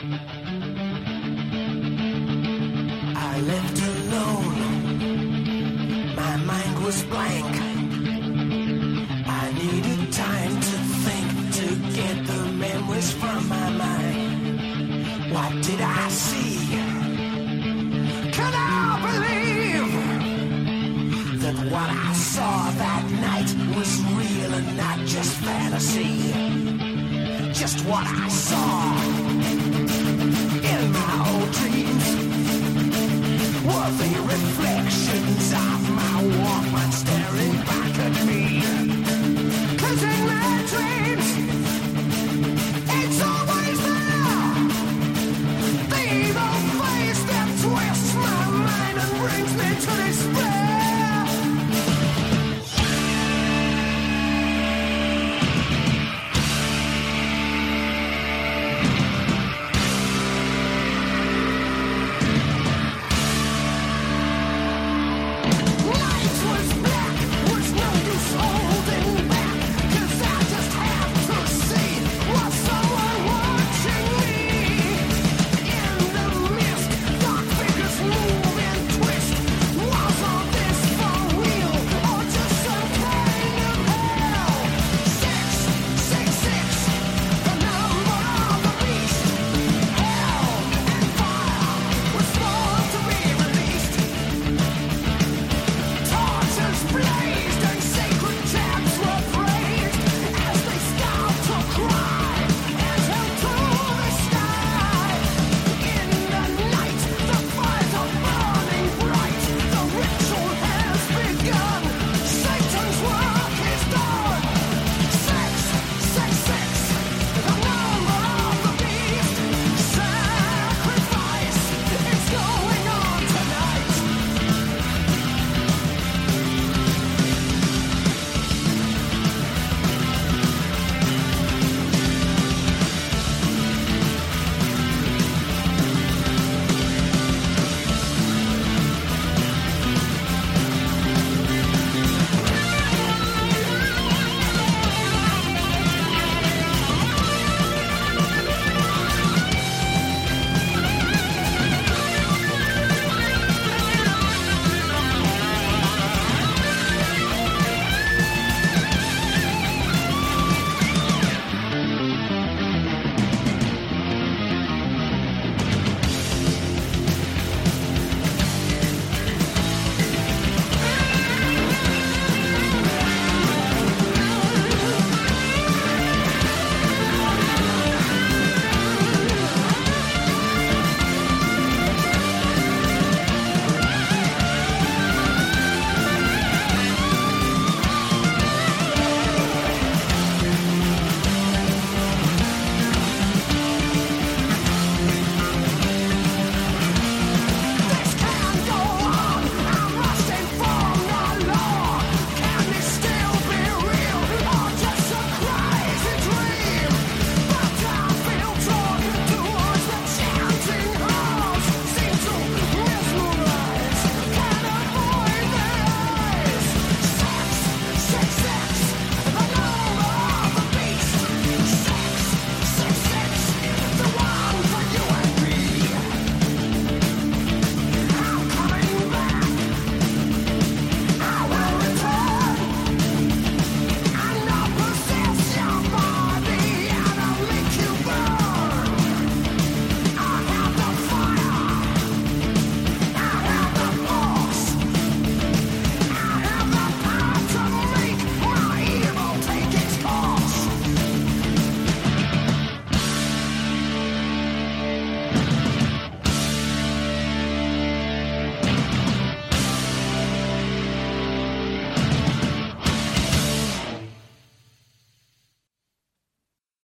I left alone. My mind was blank. I needed time to think, to get the memories from my mind. What did I see? Can I believe that what I saw that night was real and not just fantasy? Just what I saw in my old dreams, were they reflect